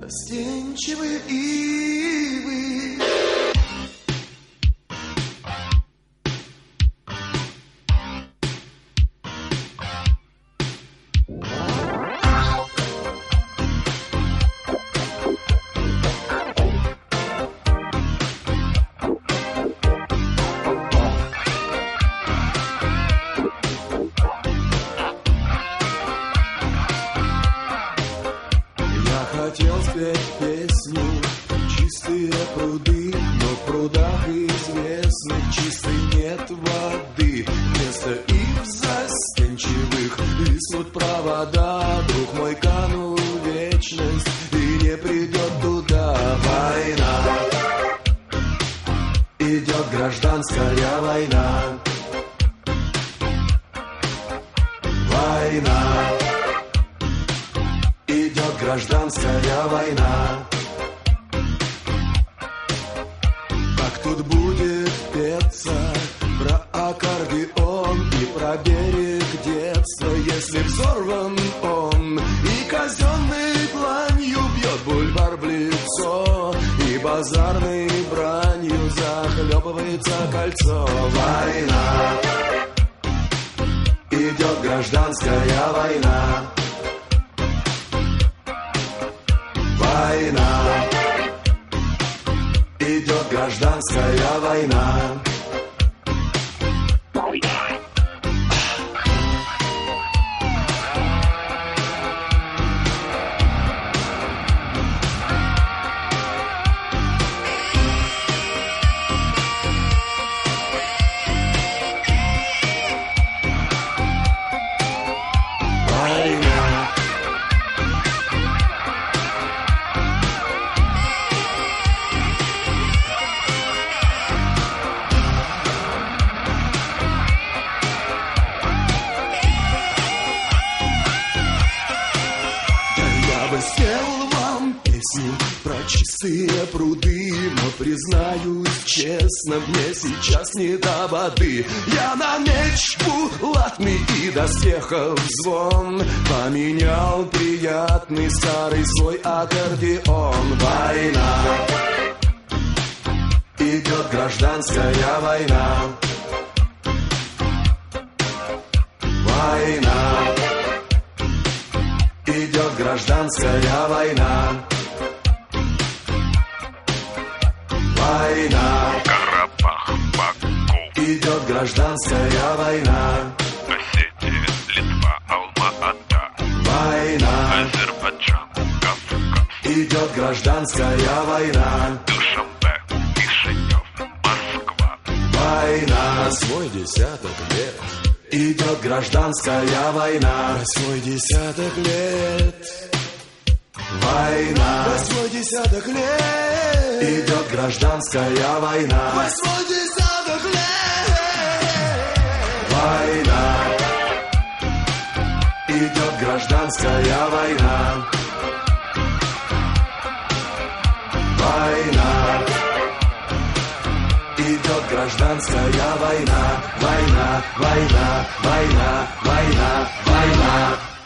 Застенчивые ивы. Хотел спеть песню «Чистые пруды», но в прудах известных чистой нет воды. Вместо их застенчивых виснут провода. Друг мой канул в вечность и не придет туда. Война, идет гражданская война. Война, идет гражданская война. Как тут будет петься про аккордеон и про берег детства, если взорван он и казенной дланью бьет бульвар в лицо, и базарной бранью захлебывается кольцо. Война, идет гражданская война. Война, идет гражданская война. Спел вам песню про чистые пруды, но признаюсь честно, мне сейчас не до воды. Я на меч булатный и доспехов звон поменял приятный старый свой аккордеон. Война, идет гражданская война. Война, идет гражданская война. Война, Карабах, Баку, идет гражданская война. Осетия, Литва, Алма-Ата, Война, Азербайджан, Кавказ, идет гражданская война. Душанбе, Кишинев, Москва. Война, 8-й десяток лет, идет гражданская война. 8-й десяток лет, Война, 8-й десяток лет, идет гражданская война. 8-й десяток лет, Война, идет гражданская война. Война, идет гражданская война. Война, война, война, война, война.